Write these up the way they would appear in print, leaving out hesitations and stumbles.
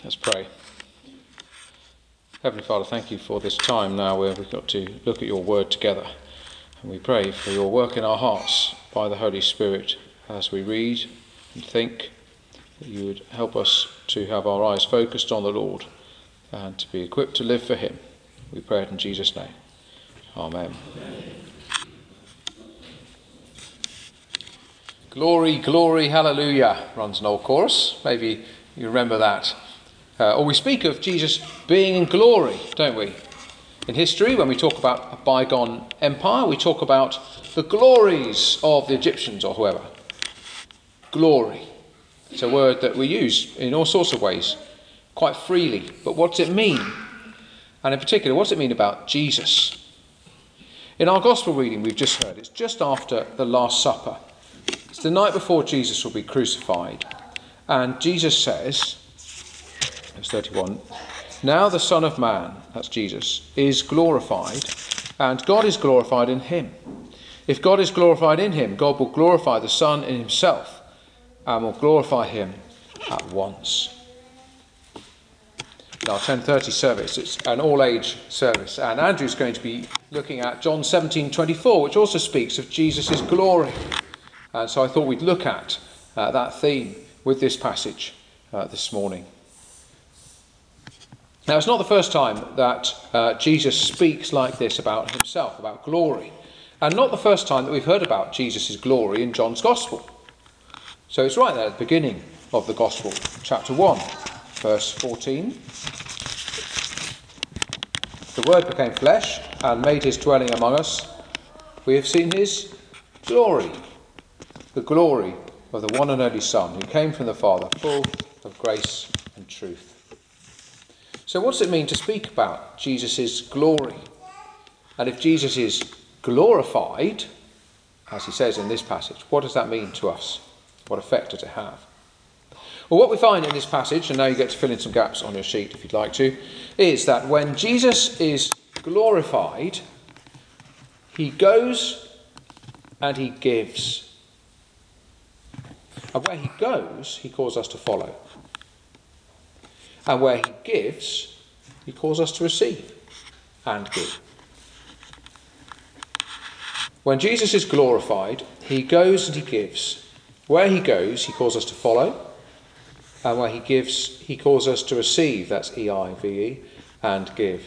Let's pray. Heavenly Father, thank you for this time now where we've got to look at your word together. And we pray for your work in our hearts by the Holy Spirit as we read and think, that you would help us to have our eyes focused on the Lord and to be equipped to live for him. We pray it in Jesus' name. Amen. Glory, glory, hallelujah, runs an old chorus. Maybe you remember that. Or we speak of Jesus being in glory, don't we? In history, when we talk about a bygone empire, we talk about the glories of the Egyptians or whoever. Glory. It's a word that we use in all sorts of ways, quite freely. But what does it mean? And in particular, what does it mean about Jesus? In our gospel reading we've just heard, it's just after the Last Supper. It's the night before Jesus will be crucified. And Jesus says, verse 31, "Now the Son of Man," that's Jesus, "is glorified, and God is glorified in him. If God is glorified in him, God will glorify the Son in himself, and will glorify him at once." In our 10:30 service, it's an all-age service, and Andrew's going to be looking at John 17:24, which also speaks of Jesus' glory. And so I thought we'd look at that theme with this passage this morning. Now, it's not the first time that Jesus speaks like this about himself, about glory, and not the first time that we've heard about Jesus' glory in John's Gospel. So it's right there at the beginning of the Gospel, chapter 1, verse 14. "The Word became flesh and made his dwelling among us. We have seen his glory, the glory of the one and only Son, who came from the Father, full of grace and truth." So what does it mean to speak about Jesus' glory? And if Jesus is glorified, as he says in this passage, what does that mean to us? What effect does it have? Well, what we find in this passage, and now you get to fill in some gaps on your sheet if you'd like to, is that when Jesus is glorified, he goes and he gives. And where he goes, he calls us to follow. And where he gives, he calls us to receive and give. When Jesus is glorified, he goes and he gives. Where he goes, he calls us to follow. And where he gives, he calls us to receive. That's E-I-V-E, and give.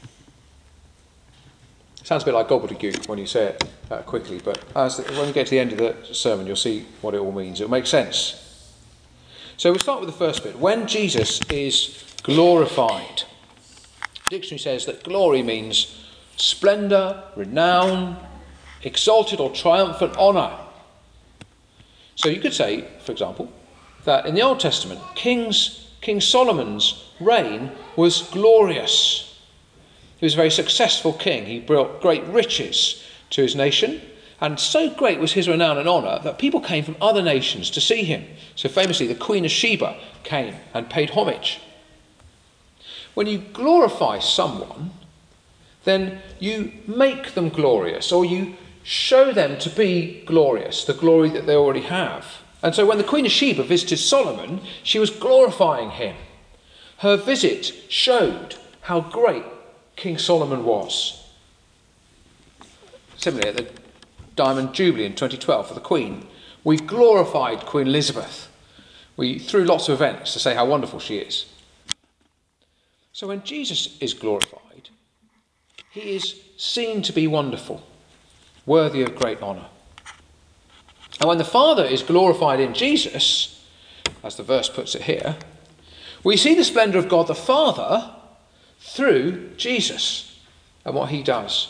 It sounds a bit like gobbledygook when you say it quickly, but when we get to the end of the sermon, you'll see what it all means. It'll make sense. So we'll start with the first bit. When Jesus is glorified. The dictionary says that glory means splendour, renown, exalted or triumphant honour. So you could say, for example, that in the Old Testament, King Solomon's reign was glorious. He was a very successful king. He brought great riches to his nation. And so great was his renown and honour that people came from other nations to see him. So famously, the Queen of Sheba came and paid homage. When you glorify someone, then you make them glorious, or you show them to be glorious, the glory that they already have. And so when the Queen of Sheba visited Solomon, she was glorifying him. Her visit showed how great King Solomon was. Similarly, at the Diamond Jubilee in 2012 for the Queen, we glorified Queen Elizabeth. We threw lots of events to say how wonderful she is. So when Jesus is glorified, he is seen to be wonderful, worthy of great honour. And when the Father is glorified in Jesus, as the verse puts it here, we see the splendour of God the Father through Jesus and what he does.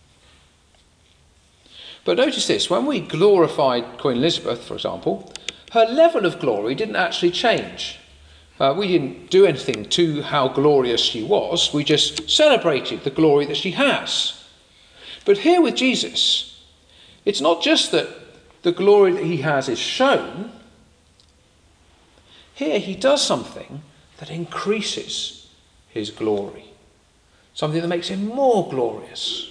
But notice this, when we glorified Queen Elizabeth, for example, her level of glory didn't actually change. We didn't do anything to how glorious she was, we just celebrated the glory that she has. But here with Jesus, it's not just that the glory that he has is shown. Here he does something that increases his glory, something that makes him more glorious.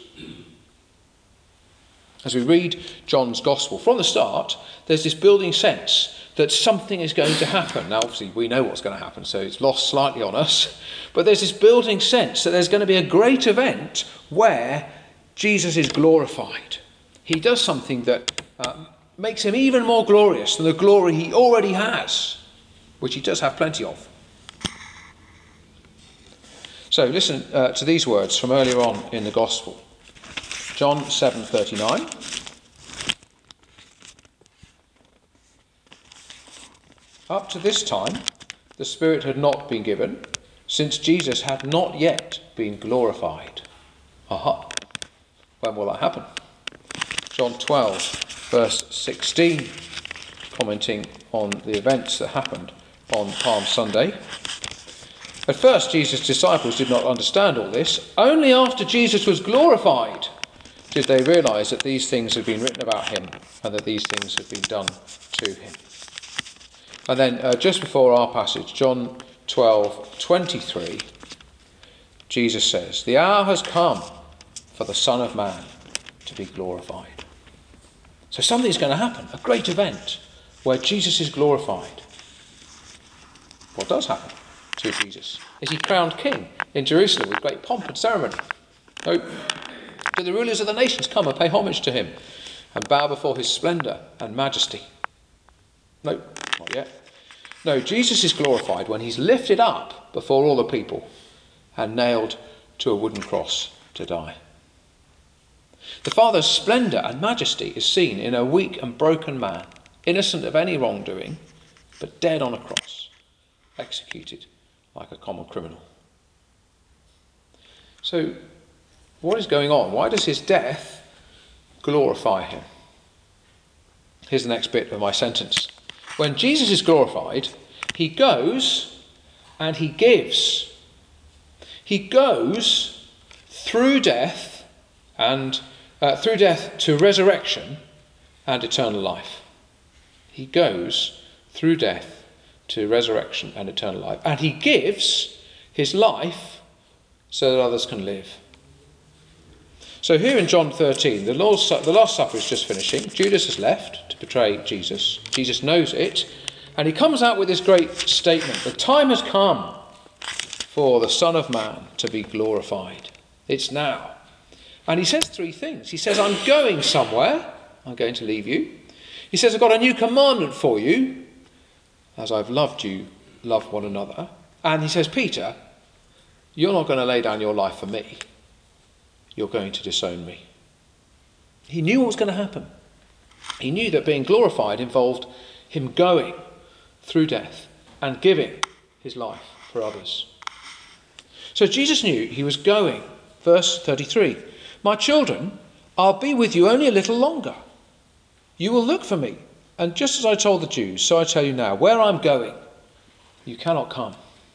As we read John's Gospel, from the start, there's this building sense that something is going to happen. Now, obviously, we know what's going to happen, so it's lost slightly on us. But there's this building sense that there's going to be a great event where Jesus is glorified. He does something that makes him even more glorious than the glory he already has, which he does have plenty of. So listen to these words from earlier on in the Gospel. John 7:39. Up to this time, the Spirit had not been given, since Jesus had not yet been glorified. Aha. When will that happen? John 12, verse 16, commenting on the events that happened on Palm Sunday. At first, Jesus' disciples did not understand all this. Only after Jesus was glorified did they realise that these things had been written about him and that these things had been done to him. And then just before our passage, John 12:23, Jesus says, "The hour has come for the Son of Man to be glorified." So something's going to happen, a great event where Jesus is glorified. What does happen to Jesus? Is he crowned king in Jerusalem with great pomp and ceremony? No. Do the rulers of the nations come and pay homage to him and bow before his splendour and majesty? No, not yet. No, Jesus is glorified when he's lifted up before all the people and nailed to a wooden cross to die. The Father's splendour and majesty is seen in a weak and broken man, innocent of any wrongdoing, but dead on a cross, executed like a common criminal. So, what is going on? Why does his death glorify him? Here's the next bit of my sentence. When Jesus is glorified, he goes and he gives. He goes through death and through death to resurrection and eternal life. He goes through death to resurrection and eternal life. And he gives his life so that others can live. So here in John 13, the Last Supper is just finishing. Judas has left to betray Jesus. Jesus knows it. And he comes out with this great statement. The time has come for the Son of Man to be glorified. It's now. And he says three things. He says, I'm going somewhere. I'm going to leave you. He says, I've got a new commandment for you. As I've loved you, love one another. And he says, Peter, you're not going to lay down your life for me. You're going to disown me. He knew what was going to happen. He knew that being glorified involved him going through death and giving his life for others. So Jesus knew he was going. Verse 33, my children, I'll be with you only a little longer. You will look for me. And just as I told the Jews, so I tell you now, where I'm going, you cannot come.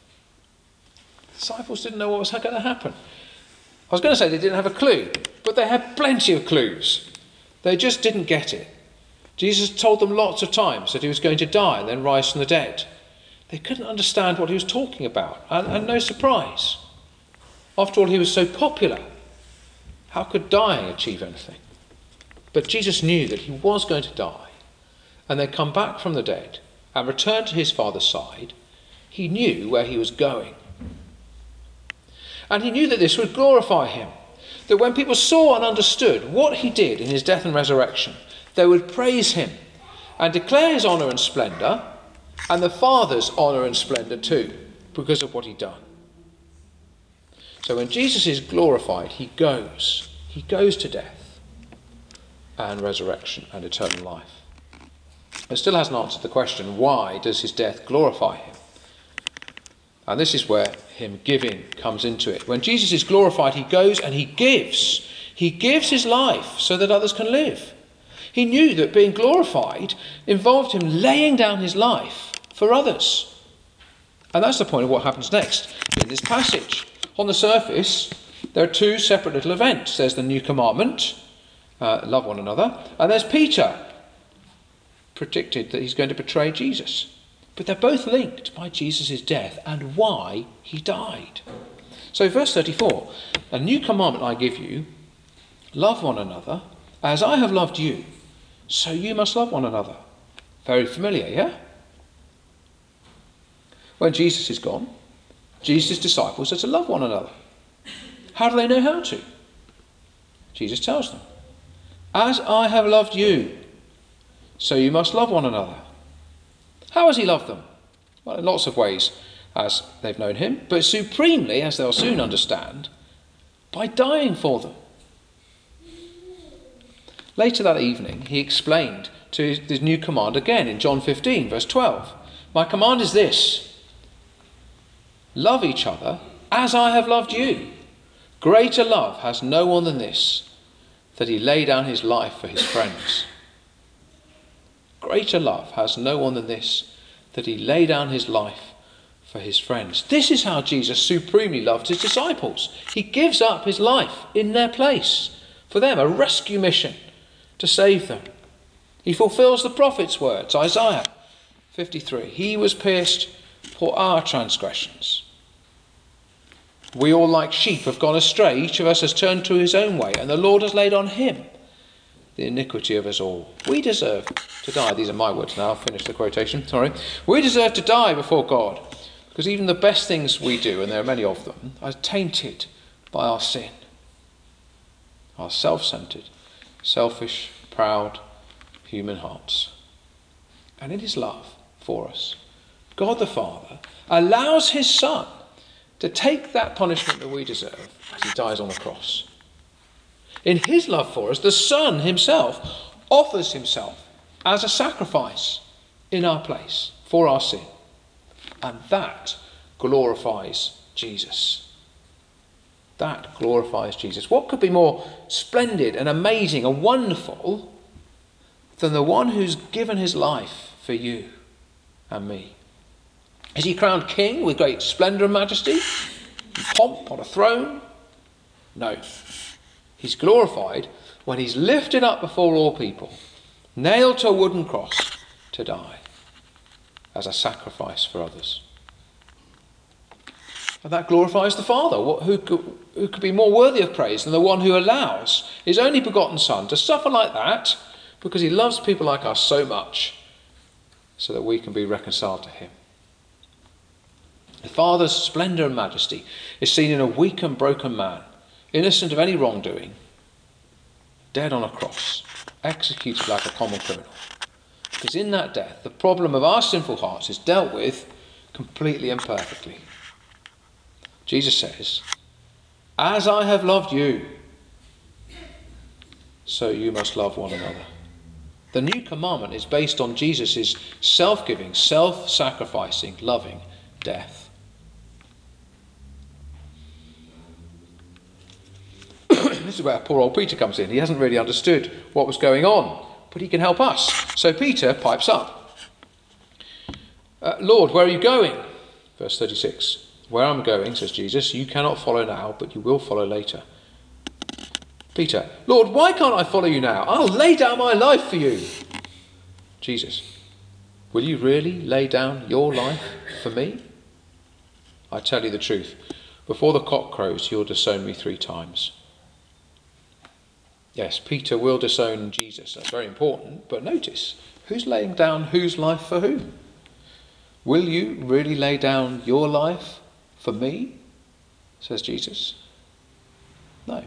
The disciples didn't know what was going to happen. I was going to say they didn't have a clue, but they had plenty of clues. They just didn't get it. Jesus told them lots of times that he was going to die and then rise from the dead. They couldn't understand what he was talking about, and no surprise. After all, he was so popular. How could dying achieve anything? But Jesus knew that he was going to die and then come back from the dead and return to his Father's side. He knew where he was going. And he knew that this would glorify him. That when people saw and understood what he did in his death and resurrection, they would praise him and declare his honour and splendour, and the Father's honour and splendour too, because of what he'd done. So when Jesus is glorified, he goes to death and resurrection and eternal life. It still hasn't answered the question, why does his death glorify him? And this is where him giving comes into it. When Jesus is glorified, he goes and he gives. He gives his life so that others can live. He knew that being glorified involved him laying down his life for others. And that's the point of what happens next in this passage. On the surface, there are two separate little events. There's the new commandment, love one another, and there's Peter, predicted that he's going to betray Jesus. But they're both linked by Jesus' death and why he died. So verse 34, a new commandment I give you, love one another, as I have loved you, so you must love one another. Very familiar, yeah? When Jesus is gone, Jesus' disciples are to love one another. How do they know how to? Jesus tells them, as I have loved you, so you must love one another. How has he loved them? Well, in lots of ways as they've known him, but supremely, as they'll soon understand, by dying for them. Later that evening, he explained to his new command again in John 15, verse 12. My command is this: love each other as I have loved you. Greater love has no one than this, that he lay down his life for his friends. Greater love has no one than this, that he lay down his life for his friends. This is how Jesus supremely loved his disciples. He gives up his life in their place for them, a rescue mission to save them. He fulfills the prophet's words, Isaiah 53. He was pierced for our transgressions. We all like sheep have gone astray. Each of us has turned to his own way, and the Lord has laid on him the iniquity of us all. We deserve to die. These are my words now. I'll finish the quotation. Sorry. We deserve to die before God, because even the best things we do, and there are many of them, are tainted by our sin. Our self-centred, selfish, proud human hearts. And in his love for us, God the Father allows his Son to take that punishment that we deserve as he dies on the cross. In his love for us, the Son himself offers himself as a sacrifice in our place for our sin. And that glorifies Jesus. That glorifies Jesus. What could be more splendid and amazing and wonderful than the one who's given his life for you and me? Is he crowned king with great splendour and majesty, and pomp on a throne? No. He's glorified when he's lifted up before all people, nailed to a wooden cross to die as a sacrifice for others. And that glorifies the Father. Who could be more worthy of praise than the one who allows his only begotten Son to suffer like that because he loves people like us so much, so that we can be reconciled to him. The Father's splendour and majesty is seen in a weak and broken man, innocent of any wrongdoing, dead on a cross, executed like a common criminal. Because in that death, the problem of our sinful hearts is dealt with completely and perfectly. Jesus says, as I have loved you, so you must love one another. The new commandment is based on Jesus' self-giving, self-sacrificing, loving death. This is where poor old Peter comes in. He hasn't really understood what was going on, but he can help us. So Peter pipes up. Lord, where are you going? Verse 36. Where I'm going, says Jesus, you cannot follow now, but you will follow later. Peter, Lord, why can't I follow you now? I'll lay down my life for you. Jesus, will you really lay down your life for me? I tell you the truth, before the cock crows, you'll disown me 3 times. Yes, Peter will disown Jesus. That's very important. But notice, who's laying down whose life for whom? Will you really lay down your life for me? Says Jesus. No.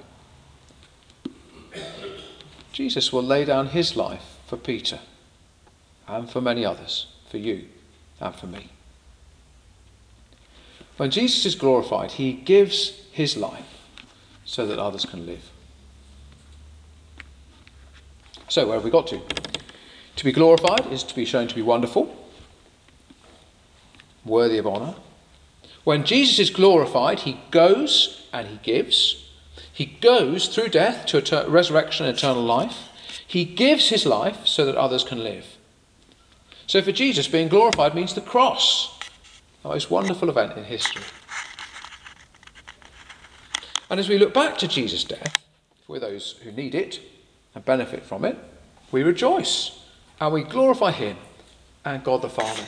Jesus will lay down his life for Peter and for many others, for you and for me. When Jesus is glorified, he gives his life so that others can live. So where have we got to? To be glorified is to be shown to be wonderful, worthy of honour. When Jesus is glorified, he goes and he gives. He goes through death to resurrection and eternal life. He gives his life so that others can live. So for Jesus, being glorified means the cross, the most wonderful event in history. And as we look back to Jesus' death, for those who need it and benefit from it, we rejoice and we glorify him and God the Father.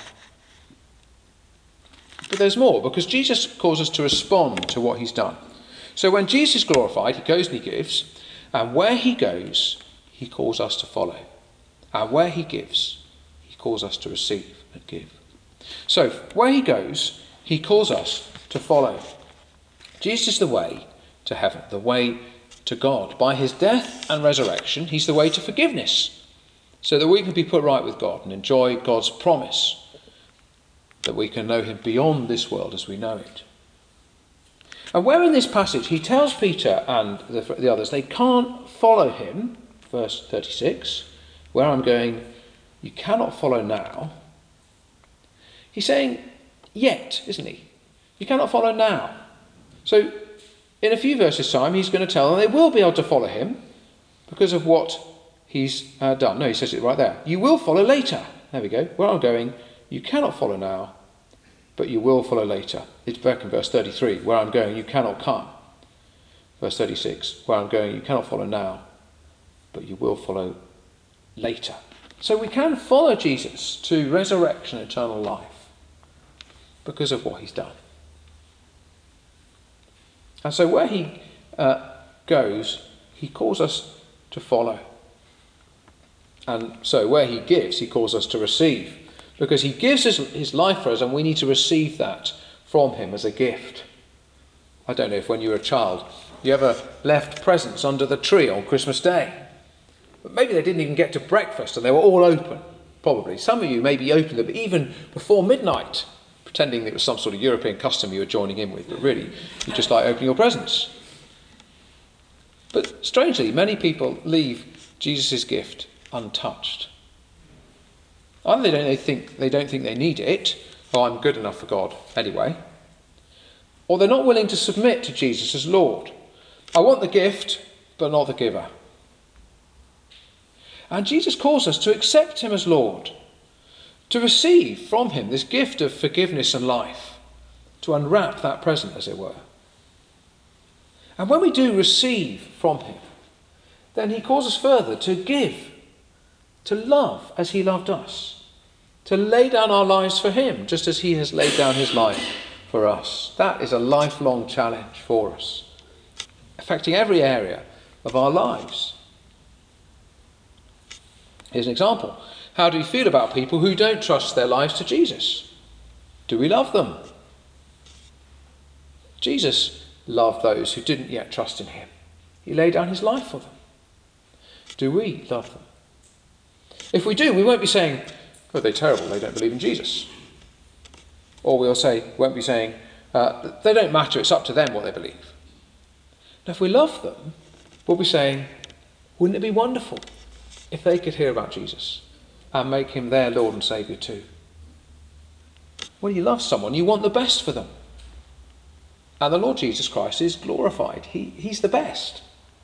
But there's more, because Jesus calls us to respond to what he's done. So when Jesus is glorified, he goes and he gives, and where he goes, he calls us to follow. And where he gives, he calls us to receive and give. So, where he goes, he calls us to follow. Jesus is the way to heaven, the way to God. By his death and resurrection, he's the way to forgiveness, so that we can be put right with God and enjoy God's promise, that we can know him beyond this world as we know it. And where in this passage he tells Peter and the others they can't follow him, verse 36, where I'm going, you cannot follow now. He's saying, yet, isn't he? You cannot follow now. So, in a few verses' time, he's going to tell them they will be able to follow him because of what he's done. No, he says it right there. You will follow later. There we go. Where I'm going, you cannot follow now, but you will follow later. It's back in verse 33. Where I'm going, you cannot come. Verse 36. Where I'm going, you cannot follow now, but you will follow later. So we can follow Jesus to resurrection and eternal life because of what he's done. And so where he goes, he calls us to follow. And so where he gives, he calls us to receive. Because he gives us his life for us and we need to receive that from him as a gift. I don't know if when you were a child, you ever left presents under the tree on Christmas Day. But maybe they didn't even get to breakfast and they were all open, probably. Some of you maybe opened them even before midnight, pretending it was some sort of European custom you were joining in with, but really, you just like opening your presents. But strangely, many people leave Jesus' gift untouched. Either they don't think they need it, oh, I'm good enough for God anyway, or they're not willing to submit to Jesus as Lord. I want the gift, but not the giver. And Jesus calls us to accept him as Lord, to receive from him this gift of forgiveness and life, to unwrap that present, as it were. And when we do receive from him, then he calls us further to give, to love as he loved us, to lay down our lives for him, just as he has laid down his life for us. That is a lifelong challenge for us, affecting every area of our lives. Here's an example. How do we feel about people who don't trust their lives to Jesus? Do we love them? Jesus loved those who didn't yet trust in him. He laid down his life for them. Do we love them? If we do, we won't be saying, oh, they're terrible, they don't believe in Jesus. Or won't be saying, they don't matter, it's up to them what they believe. Now, if we love them, we'll be saying, wouldn't it be wonderful if they could hear about Jesus and make him their Lord and Saviour too? When you love someone, you want the best for them. And the Lord Jesus Christ is glorified. He's the best.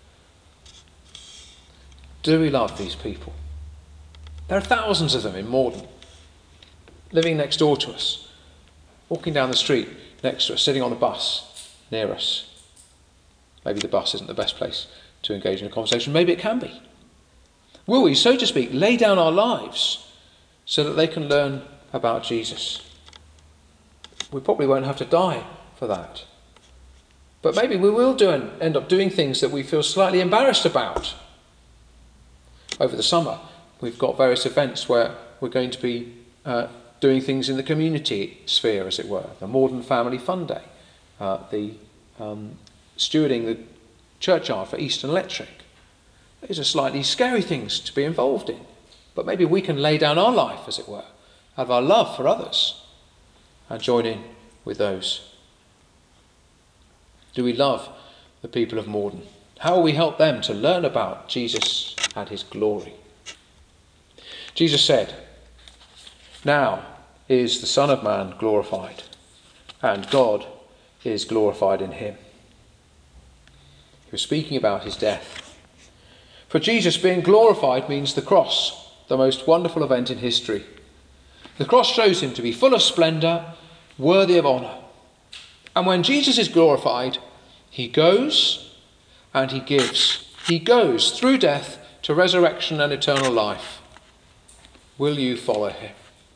Do we love these people? There are thousands of them in Morden, living next door to us, walking down the street next to us, sitting on the bus near us. Maybe the bus isn't the best place to engage in a conversation. Maybe it can be. Will we, so to speak, lay down our lives so that they can learn about Jesus? We probably won't have to die for that. But maybe we will end up doing things that we feel slightly embarrassed about. Over the summer, we've got various events where we're going to be doing things in the community sphere, as it were. The Morden Family Fun Day, the stewarding the churchyard for Eastern Electric. These are slightly scary things to be involved in. But maybe we can lay down our life, as it were, have our love for others, and join in with those. Do we love the people of Morden? How will we help them to learn about Jesus and his glory? Jesus said, now is the Son of Man glorified, and God is glorified in him. He was speaking about his death. For Jesus being glorified means the cross, the most wonderful event in history. The cross shows him to be full of splendour, worthy of honour. And when Jesus is glorified, he goes and he gives. He goes through death to resurrection and eternal life. Will you follow him?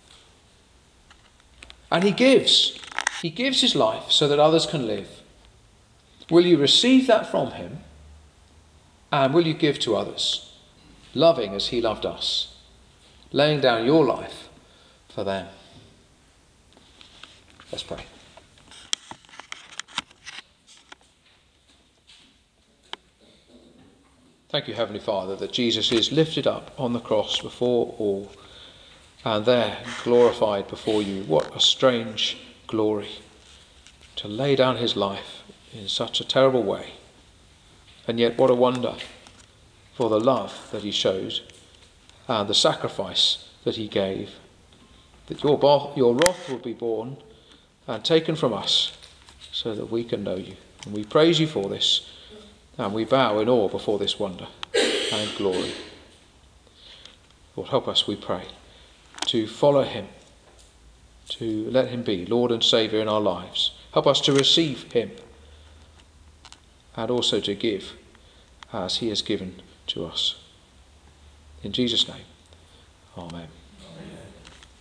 And he gives. He gives his life so that others can live. Will you receive that from him? And will you give to others, loving as he loved us, laying down your life for them? Let's pray. Thank you, Heavenly Father, that Jesus is lifted up on the cross before all and there glorified before you. What a strange glory to lay down his life in such a terrible way. And yet what a wonder for the love that he showed and the sacrifice that he gave, that your wrath will be borne and taken from us so that we can know you. And we praise you for this, and we bow in awe before this wonder and glory. Lord, help us, we pray, to follow him, to let him be Lord and Saviour in our lives. Help us to receive him and also to give as he has given to us. In Jesus' name, amen.